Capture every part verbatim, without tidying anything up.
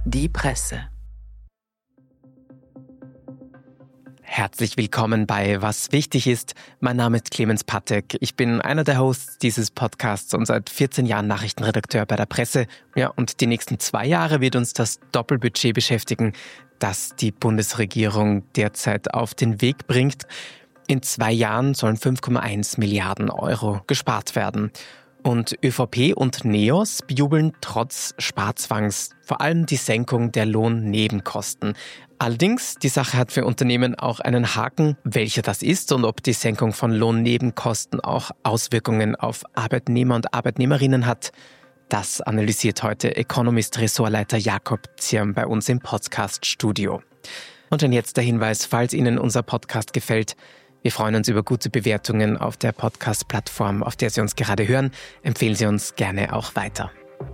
Die Presse. Herzlich willkommen bei Was wichtig ist. Mein Name ist Clemens Patek. Ich bin einer der Hosts dieses Podcasts und seit vierzehn Jahren Nachrichtenredakteur bei der Presse. Ja, und die nächsten zwei Jahre wird uns das Doppelbudget beschäftigen, das die Bundesregierung derzeit auf den Weg bringt. In zwei Jahren sollen fünf Komma eins Milliarden Euro gespart werden. Und ÖVP und NEOS bejubeln trotz Sparzwangs vor allem die Senkung der Lohnnebenkosten. Allerdings, die Sache hat für Unternehmen auch einen Haken, welcher das ist und ob die Senkung von Lohnnebenkosten auch Auswirkungen auf Arbeitnehmer und Arbeitnehmerinnen hat. Das analysiert heute Economist-Ressortleiter Jakob Zirm bei uns im Podcast-Studio. Und dann jetzt der Hinweis, falls Ihnen unser Podcast gefällt. Wir freuen uns über gute Bewertungen auf der Podcast-Plattform, auf der Sie uns gerade hören. Empfehlen Sie uns gerne auch weiter.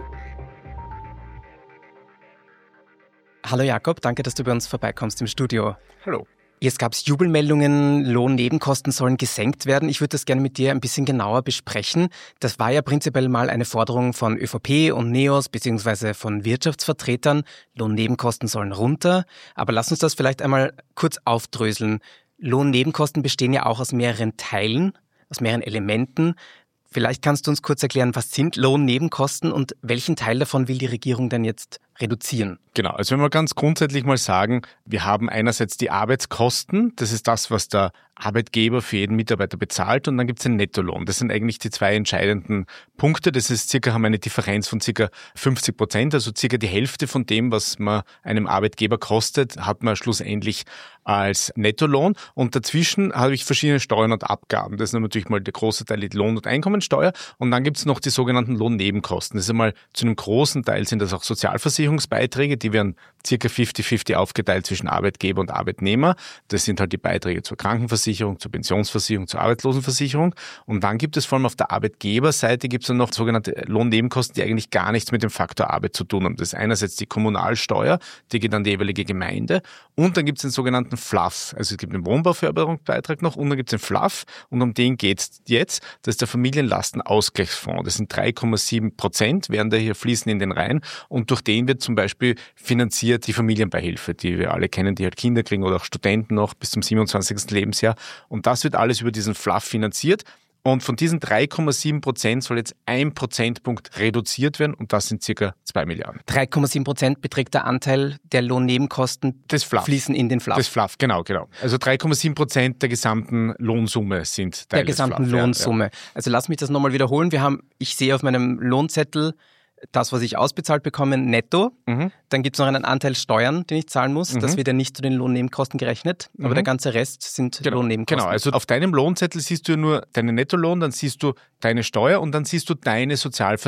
Hallo Jakob, danke, dass du bei uns vorbeikommst im Studio. Hallo. Jetzt gab es Jubelmeldungen, Lohnnebenkosten sollen gesenkt werden. Ich würde das gerne mit dir ein bisschen genauer besprechen. Das war ja prinzipiell mal eine Forderung von ÖVP und NEOS beziehungsweise von Wirtschaftsvertretern. Lohnnebenkosten sollen runter. Aber lass uns das vielleicht einmal kurz aufdröseln. Lohnnebenkosten bestehen ja auch aus mehreren Teilen, aus mehreren Elementen. Vielleicht kannst du uns kurz erklären, was sind Lohnnebenkosten und welchen Teil davon will die Regierung denn jetzt reduzieren? Genau, also wenn wir ganz grundsätzlich mal sagen, wir haben einerseits die Arbeitskosten, das ist das, was der Arbeitgeber für jeden Mitarbeiter bezahlt, und dann gibt es den Nettolohn. Das sind eigentlich die zwei entscheidenden Punkte. Das ist circa, haben eine Differenz von circa fünfzig Prozent, also circa die Hälfte von dem, was man einem Arbeitgeber kostet, hat man schlussendlich als Nettolohn. Und dazwischen habe ich verschiedene Steuern und Abgaben. Das ist natürlich mal der große Teil die Lohn- und Einkommensteuer. Und dann gibt es noch die sogenannten Lohnnebenkosten. Das ist einmal zu einem großen Teil sind das auch Sozialversicherungsbeiträge, die werden circa fünfzig fünfzig aufgeteilt zwischen Arbeitgeber und Arbeitnehmer. Das sind halt die Beiträge zur Krankenversicherung, zur Pensionsversicherung, zur Arbeitslosenversicherung. Und dann gibt es vor allem auf der Arbeitgeberseite gibt es dann noch sogenannte Lohnnebenkosten, die eigentlich gar nichts mit dem Faktor Arbeit zu tun haben. Das ist einerseits die Kommunalsteuer, die geht an die jeweilige Gemeinde. Und dann gibt es den sogenannten F L A F. Also es gibt einen Wohnbauförderungsbeitrag noch und dann gibt es den F L A F. Und um den geht es jetzt. Das ist der Familienlastenausgleichsfonds. Das sind drei Komma sieben Prozent, werden da hier fließen in den Reihen. Und durch den wird zum Beispiel finanziert die Familienbeihilfe, die wir alle kennen, die halt Kinder kriegen oder auch Studenten noch bis zum siebenundzwanzigsten Lebensjahr. Und das wird alles über diesen F L A F finanziert. Und von diesen drei Komma sieben Prozent soll jetzt ein Prozentpunkt reduziert werden und das sind circa zwei Milliarden. drei Komma sieben Prozent beträgt der Anteil der Lohnnebenkosten, das F L A F. Fließen in den F L A F. Das F L A F, genau, genau. Also drei Komma sieben Prozent der gesamten Lohnsumme sind Teil der gesamten des F L A F. Lohnsumme. Ja, ja. Also lass mich das nochmal wiederholen. Wir haben, ich sehe auf meinem Lohnzettel das, was ich ausbezahlt bekomme, netto. Mhm. Dann gibt es noch einen Anteil Steuern, den ich zahlen muss. Mhm. Das wird ja nicht zu den Lohnnebenkosten gerechnet. Aber mhm. der ganze Rest sind genau. Lohnnebenkosten. Genau, also auf deinem Lohnzettel siehst du ja nur deinen Nettolohn, dann siehst du deine Steuer und dann siehst du deine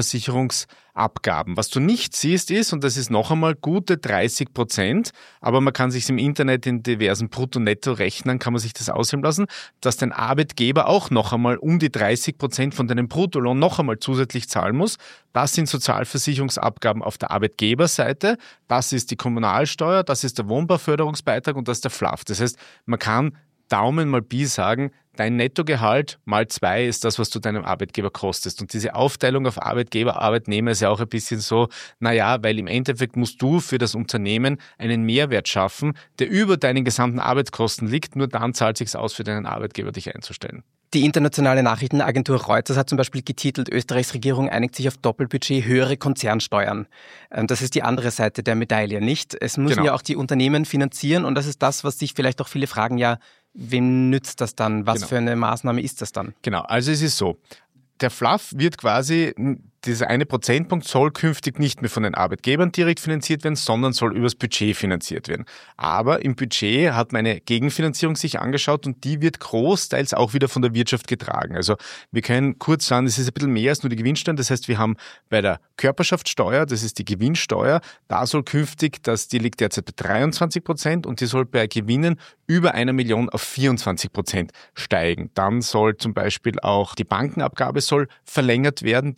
Sozialversicherungsabgaben. Was du nicht siehst ist, und das ist noch einmal gute dreißig Prozent, aber man kann sich im Internet in diversen Brutto-Netto-Rechnern, kann man sich das ausheben lassen, dass dein Arbeitgeber auch noch einmal um die dreißig Prozent von deinem Bruttolohn noch einmal zusätzlich zahlen muss. Das sind Sozialversicherungsabgaben auf der Arbeitgeberseite, das ist die Kommunalsteuer, das ist der Wohnbauförderungsbeitrag und das ist der F L A F. Das heißt, man kann Daumen mal Pi sagen, dein Nettogehalt mal zwei ist das, was du deinem Arbeitgeber kostest. Und diese Aufteilung auf Arbeitgeber, Arbeitnehmer ist ja auch ein bisschen so, naja, weil im Endeffekt musst du für das Unternehmen einen Mehrwert schaffen, der über deinen gesamten Arbeitskosten liegt. Nur dann zahlt es sich aus, für deinen Arbeitgeber dich einzustellen. Die internationale Nachrichtenagentur Reuters hat zum Beispiel getitelt, Österreichs Regierung einigt sich auf Doppelbudget, höhere Konzernsteuern. Das ist die andere Seite der Medaille, nicht? Es müssen genau. ja auch die Unternehmen finanzieren und das ist das, was sich vielleicht auch viele fragen, ja, wem nützt das dann? Was genau. für eine Maßnahme ist das dann? Genau, also es ist so, der F L A F wird quasi, dieser eine Prozentpunkt soll künftig nicht mehr von den Arbeitgebern direkt finanziert werden, sondern soll übers Budget finanziert werden. Aber im Budget hat man eine Gegenfinanzierung sich angeschaut und die wird großteils auch wieder von der Wirtschaft getragen. Also wir können kurz sagen, es ist ein bisschen mehr als nur die Gewinnsteuer. Das heißt, wir haben bei der Körperschaftssteuer, das ist die Gewinnsteuer, da soll künftig, das, die liegt derzeit bei dreiundzwanzig Prozent und die soll bei Gewinnen über einer Million auf vierundzwanzig Prozent steigen. Dann soll zum Beispiel auch die Bankenabgabe soll verlängert werden. Die wurde temporär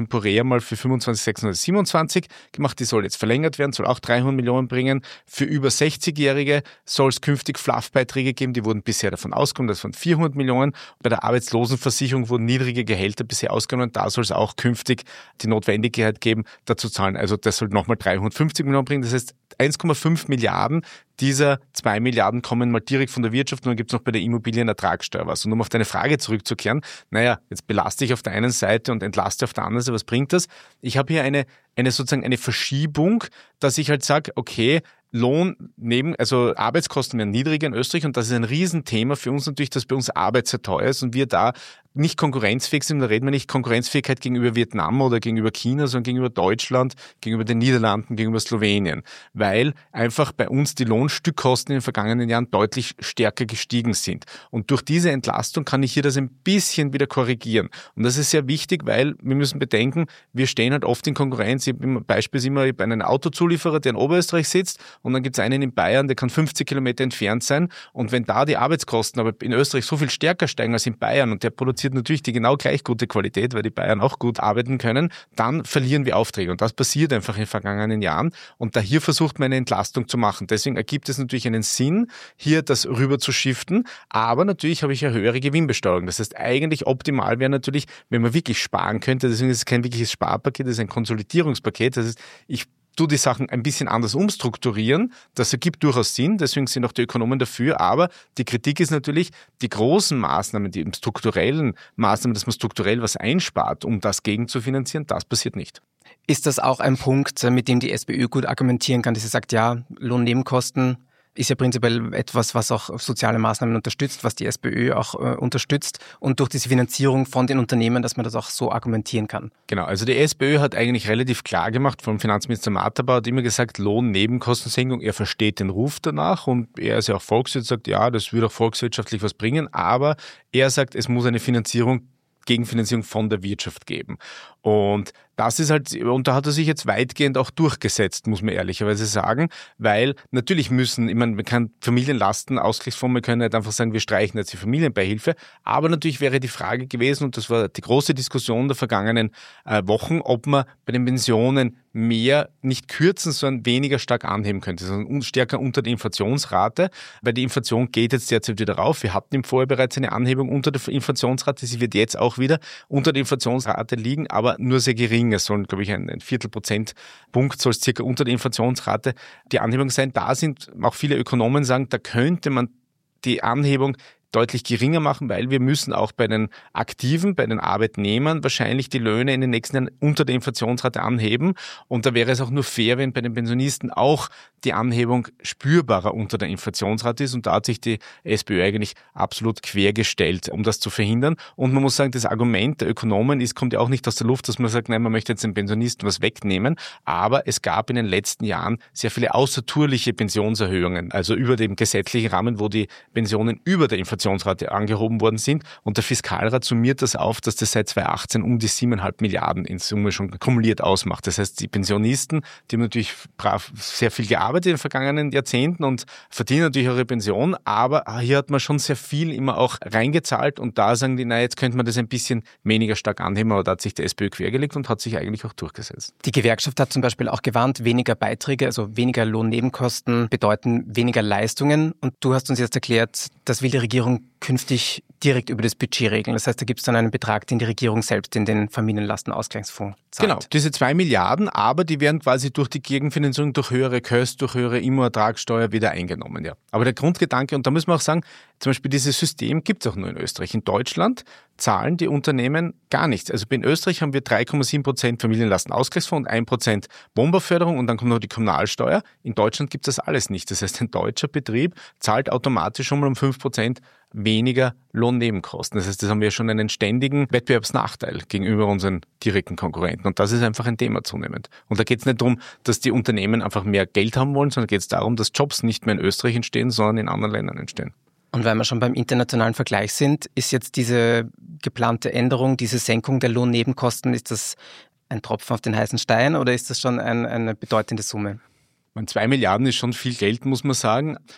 temporär mal für fünfundzwanzig sechshundertsiebenundzwanzig gemacht. Die soll jetzt verlängert werden, soll auch dreihundert Millionen bringen. Für über sechzigjährige soll es künftig Fluff-Beiträge geben. Die wurden bisher davon ausgenommen, das waren vierhundert Millionen. Bei der Arbeitslosenversicherung wurden niedrige Gehälter bisher ausgenommen. Da soll es auch künftig die Notwendigkeit geben, dazu zahlen. Also das soll nochmal dreihundertfünfzig Millionen bringen. Das heißt, eins Komma fünf Milliarden dieser zwei Milliarden kommen mal direkt von der Wirtschaft und dann gibt es noch bei der Immobilienertragssteuer was. Und um auf deine Frage zurückzukehren, naja, jetzt belaste ich auf der einen Seite und entlaste auf der anderen Seite. Was bringt das? Ich habe hier eine, eine sozusagen eine Verschiebung, dass ich halt sage, okay, Lohn neben, also Arbeitskosten werden niedriger in Österreich und das ist ein Riesenthema für uns natürlich, dass bei uns Arbeit sehr teuer ist und wir da nicht konkurrenzfähig sind. Da reden wir nicht Konkurrenzfähigkeit gegenüber Vietnam oder gegenüber China, sondern gegenüber Deutschland, gegenüber den Niederlanden, gegenüber Slowenien, weil einfach bei uns die Lohnstückkosten in den vergangenen Jahren deutlich stärker gestiegen sind. Und durch diese Entlastung kann ich hier das ein bisschen wieder korrigieren. Und das ist sehr wichtig, weil wir müssen bedenken, wir stehen halt oft in Konkurrenz. Ich habe beispielsweise immer bei einem Autozulieferer, der in Oberösterreich sitzt und dann gibt es einen in Bayern, der kann fünfzig Kilometer entfernt sein. Und wenn da die Arbeitskosten aber in Österreich so viel stärker steigen als in Bayern und der produziert natürlich die genau gleich gute Qualität, weil die Bayern auch gut arbeiten können, dann verlieren wir Aufträge. Und das passiert einfach in den vergangenen Jahren. Und da hier versucht man eine Entlastung zu machen. Deswegen ergibt es natürlich einen Sinn, hier das rüber zu shiften. Aber natürlich habe ich eine höhere Gewinnbesteuerung. Das heißt, eigentlich optimal wäre natürlich, wenn man wirklich sparen könnte. Deswegen ist es kein wirkliches Sparpaket, das ist ein Konsolidierungspaket. Das heißt, ich du die Sachen ein bisschen anders umstrukturieren. Das ergibt durchaus Sinn, deswegen sind auch die Ökonomen dafür. Aber die Kritik ist natürlich, die großen Maßnahmen, die strukturellen Maßnahmen, dass man strukturell was einspart, um das gegenzufinanzieren, das passiert nicht. Ist das auch ein Punkt, mit dem die SPÖ gut argumentieren kann, dass sie sagt, ja, Lohnnebenkosten ist ja prinzipiell etwas, was auch soziale Maßnahmen unterstützt, was die SPÖ auch äh, unterstützt und durch diese Finanzierung von den Unternehmen, dass man das auch so argumentieren kann. Genau, also die SPÖ hat eigentlich relativ klar gemacht, vom Finanzminister Matterbauer hat immer gesagt, Lohnnebenkostensenkung, er versteht den Ruf danach und er ist ja auch Volkswirt, sagt, ja, das würde auch volkswirtschaftlich was bringen, aber er sagt, es muss eine Finanzierung, Gegenfinanzierung von der Wirtschaft geben. Und das ist halt, und da hat er sich jetzt weitgehend auch durchgesetzt, muss man ehrlicherweise sagen, weil natürlich müssen, ich meine, man kann Familienlastenausgleichsfonds, wir können nicht einfach sagen, wir streichen jetzt die Familienbeihilfe, aber natürlich wäre die Frage gewesen, und das war die große Diskussion der vergangenen äh, Wochen, ob man bei den Pensionen mehr, nicht kürzen, sondern weniger stark anheben könnte, sondern stärker unter der Inflationsrate, weil die Inflation geht jetzt derzeit wieder rauf. Wir hatten im Vorjahr bereits eine Anhebung unter der Inflationsrate, sie wird jetzt auch wieder unter der Inflationsrate liegen, aber nur sehr gering. Es soll, glaube ich, ein, ein Viertelprozentpunkt soll es circa unter der Inflationsrate die Anhebung sein. Da sind auch viele Ökonomen sagen, da könnte man die Anhebung deutlich geringer machen, weil wir müssen auch bei den Aktiven, bei den Arbeitnehmern wahrscheinlich die Löhne in den nächsten Jahren unter der Inflationsrate anheben. Und da wäre es auch nur fair, wenn bei den Pensionisten auch die Anhebung spürbarer unter der Inflationsrate ist. Und da hat sich die SPÖ eigentlich absolut quergestellt, um das zu verhindern. Und man muss sagen, das Argument der Ökonomen ist, kommt ja auch nicht aus der Luft, dass man sagt, nein, man möchte jetzt den Pensionisten was wegnehmen. Aber es gab in den letzten Jahren sehr viele außertourliche Pensionserhöhungen, also über dem gesetzlichen Rahmen, wo die Pensionen über der Inflationsrate angehoben worden sind. Und der Fiskalrat summiert das auf, dass das seit zweitausendachtzehn um die siebeneinhalb Milliarden in Summe schon kumuliert ausmacht. Das heißt, die Pensionisten, die haben natürlich brav sehr viel gearbeitet in den vergangenen Jahrzehnten und verdienen natürlich ihre Pension, aber hier hat man schon sehr viel immer auch reingezahlt und da sagen die, na jetzt könnte man das ein bisschen weniger stark anheben, aber da hat sich der SPÖ quergelegt und hat sich eigentlich auch durchgesetzt. Die Gewerkschaft hat zum Beispiel auch gewarnt, weniger Beiträge, also weniger Lohnnebenkosten bedeuten weniger Leistungen und du hast uns jetzt erklärt, das will die Regierung künftig direkt über das Budget regeln. Das heißt, da gibt es dann einen Betrag, den die Regierung selbst in den Familienlastenausgleichsfonds zahlt. Genau, diese zwei Milliarden, aber die werden quasi durch die Gegenfinanzierung, durch höhere Kosten, durch höhere Immoertragssteuer wieder eingenommen. Ja. Aber der Grundgedanke, und da müssen wir auch sagen, zum Beispiel dieses System gibt es auch nur in Österreich. In Deutschland zahlen die Unternehmen gar nichts. Also in Österreich haben wir drei Komma sieben Prozent Familienlastenausgleichsfonds und ein Prozent Wohnbauförderung und dann kommt noch die Kommunalsteuer. In Deutschland gibt es das alles nicht. Das heißt, ein deutscher Betrieb zahlt automatisch schon mal um fünf Prozent weniger Lohnnebenkosten. Das heißt, das haben wir schon einen ständigen Wettbewerbsnachteil gegenüber unseren direkten Konkurrenten. Und das ist einfach ein Thema zunehmend. Und da geht es nicht darum, dass die Unternehmen einfach mehr Geld haben wollen, sondern geht es darum, dass Jobs nicht mehr in Österreich entstehen, sondern in anderen Ländern entstehen. Und weil wir schon beim internationalen Vergleich sind, ist jetzt diese geplante Änderung, diese Senkung der Lohnnebenkosten, ist das ein Tropfen auf den heißen Stein oder ist das schon ein, eine bedeutende Summe? Zwei Milliarden ist schon viel Geld, muss man sagen.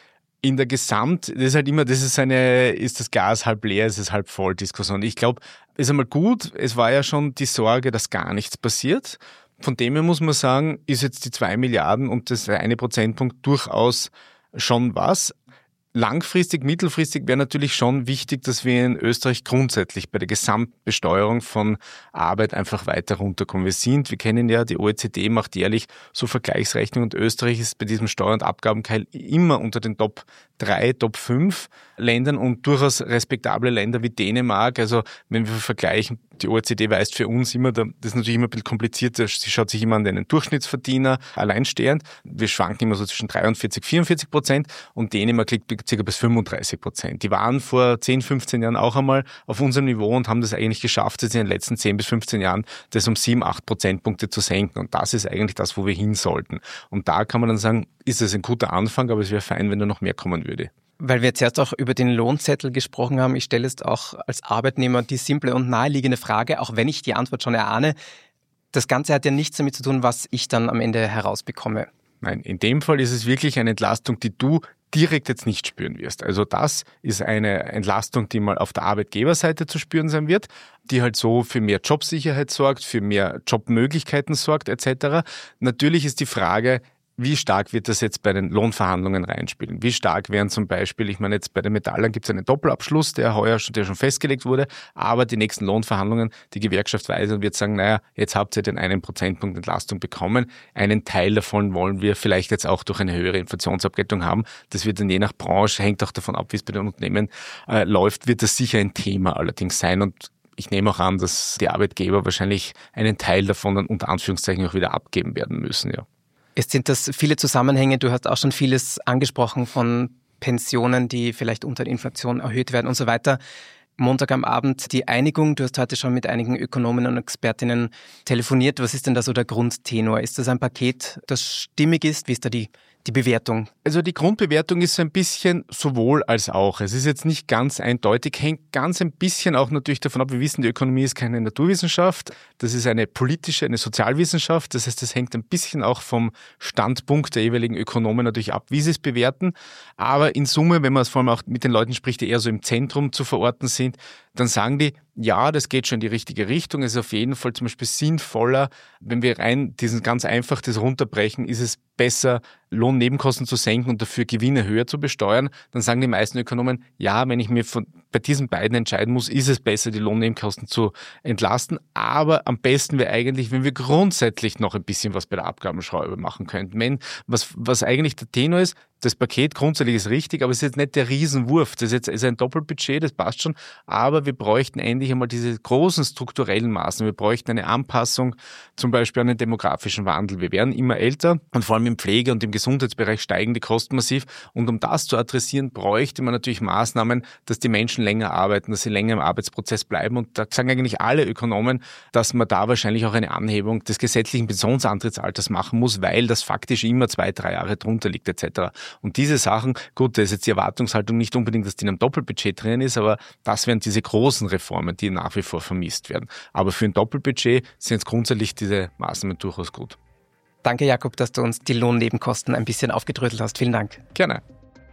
in der Gesamt, das ist halt immer, das ist eine, ist das Glas halb leer, ist es halb voll Diskussion. Ich glaube, ist einmal gut, es war ja schon die Sorge, dass gar nichts passiert. Von dem her muss man sagen, ist jetzt die zwei Milliarden und das eine Prozentpunkt durchaus schon was. Langfristig, mittelfristig wäre natürlich schon wichtig, dass wir in Österreich grundsätzlich bei der Gesamtbesteuerung von Arbeit einfach weiter runterkommen. Wir sind, wir kennen ja, die O E C D macht jährlich so Vergleichsrechnungen und Österreich ist bei diesem Steuer- und Abgabenkeil immer unter den Top drei, Top fünf Ländern und durchaus respektable Länder wie Dänemark. Also wenn wir vergleichen, die O E C D weist für uns immer, das ist natürlich immer ein bisschen komplizierter, sie schaut sich immer an den Durchschnittsverdiener alleinstehend. Wir schwanken immer so zwischen dreiundvierzig, vierundvierzig Prozent und Dänemark liegt ca. bis fünfunddreißig Prozent. Die waren vor zehn, fünfzehn Jahren auch einmal auf unserem Niveau und haben das eigentlich geschafft, jetzt in den letzten zehn bis fünfzehn Jahren das um sieben, acht Prozentpunkte zu senken. Und das ist eigentlich das, wo wir hin sollten. Und da kann man dann sagen, ist es ein guter Anfang, aber es wäre fein, wenn da noch mehr kommen würde. Weil wir jetzt erst auch über den Lohnzettel gesprochen haben, ich stelle jetzt auch als Arbeitnehmer die simple und naheliegende Frage, auch wenn ich die Antwort schon erahne, das Ganze hat ja nichts damit zu tun, was ich dann am Ende herausbekomme. Nein, in dem Fall ist es wirklich eine Entlastung, die du direkt jetzt nicht spüren wirst. Also das ist eine Entlastung, die mal auf der Arbeitgeberseite zu spüren sein wird, die halt so für mehr Jobsicherheit sorgt, für mehr Jobmöglichkeiten sorgt et cetera. Natürlich ist die Frage, wie stark wird das jetzt bei den Lohnverhandlungen reinspielen? Wie stark wären zum Beispiel, ich meine jetzt bei den Metallern gibt es einen Doppelabschluss, der heuer schon, der schon festgelegt wurde, aber die nächsten Lohnverhandlungen, die Gewerkschaft weiß und wird sagen, naja, jetzt habt ihr den einen Prozentpunkt Entlastung bekommen. Einen Teil davon wollen wir vielleicht jetzt auch durch eine höhere Inflationsabgeltung haben. Das wird dann je nach Branche, hängt auch davon ab, wie es bei den Unternehmen äh, läuft, wird das sicher ein Thema allerdings sein und ich nehme auch an, dass die Arbeitgeber wahrscheinlich einen Teil davon dann unter Anführungszeichen auch wieder abgeben werden müssen, ja. Jetzt sind das viele Zusammenhänge, du hast auch schon vieles angesprochen von Pensionen, die vielleicht unter der Inflation erhöht werden und so weiter. Montag am Abend die Einigung, du hast heute schon mit einigen Ökonomen und Expertinnen telefoniert. Was ist denn da so der Grundtenor? Ist das ein Paket, das stimmig ist? Wie ist da die Die Bewertung? Also die Grundbewertung ist so ein bisschen sowohl als auch. Es ist jetzt nicht ganz eindeutig, hängt ganz ein bisschen auch natürlich davon ab, wir wissen, die Ökonomie ist keine Naturwissenschaft, das ist eine politische, eine Sozialwissenschaft, das heißt, das hängt ein bisschen auch vom Standpunkt der jeweiligen Ökonomen natürlich ab, wie sie es bewerten. Aber in Summe, wenn man es vor allem auch mit den Leuten spricht, die eher so im Zentrum zu verorten sind, dann sagen die, ja, das geht schon in die richtige Richtung. Es ist auf jeden Fall zum Beispiel sinnvoller, wenn wir rein diesen ganz einfach das runterbrechen, ist es besser, Lohnnebenkosten zu senken und dafür Gewinne höher zu besteuern. Dann sagen die meisten Ökonomen, ja, wenn ich mir von, bei diesen beiden entscheiden muss, ist es besser, die Lohnnebenkosten zu entlasten. Aber am besten wäre eigentlich, wenn wir grundsätzlich noch ein bisschen was bei der Abgabenschraube machen könnten. Wenn, was, was eigentlich der Tenor ist, das Paket grundsätzlich ist richtig, aber es ist jetzt nicht der Riesenwurf. Das ist jetzt ist ein Doppelbudget, das passt schon. Aber wir bräuchten endlich einmal diese großen strukturellen Maßnahmen. Wir bräuchten eine Anpassung zum Beispiel an den demografischen Wandel. Wir werden immer älter und vor allem im Pflege- und im Gesundheitsbereich steigen die Kosten massiv. Und um das zu adressieren, bräuchte man natürlich Maßnahmen, dass die Menschen länger arbeiten, dass sie länger im Arbeitsprozess bleiben. Und da sagen eigentlich alle Ökonomen, dass man da wahrscheinlich auch eine Anhebung des gesetzlichen Pensionsantrittsalters machen muss, weil das faktisch immer zwei, drei Jahre drunter liegt et cetera. Und diese Sachen, gut, da ist jetzt die Erwartungshaltung nicht unbedingt, dass die in einem Doppelbudget drin ist, aber das wären diese großen Reformen, die nach wie vor vermisst werden. Aber für ein Doppelbudget sind jetzt grundsätzlich diese Maßnahmen durchaus gut. Danke, Jakob, dass du uns die Lohnnebenkosten ein bisschen aufgedröselt hast. Vielen Dank. Gerne.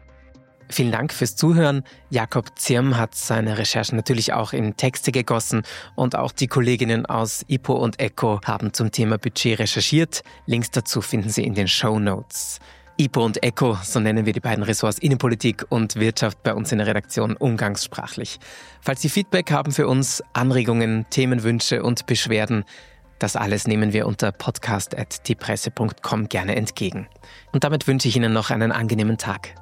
Vielen Dank fürs Zuhören. Jakob Zirm hat seine Recherchen natürlich auch in Texte gegossen und auch die Kolleginnen aus I P O und ECO haben zum Thema Budget recherchiert. Links dazu finden Sie in den Shownotes. I P O und ECO, so nennen wir die beiden Ressorts Innenpolitik und Wirtschaft bei uns in der Redaktion umgangssprachlich. Falls Sie Feedback haben für uns, Anregungen, Themenwünsche und Beschwerden, das alles nehmen wir unter podcast at diepresse punkt com gerne entgegen. Und damit wünsche ich Ihnen noch einen angenehmen Tag.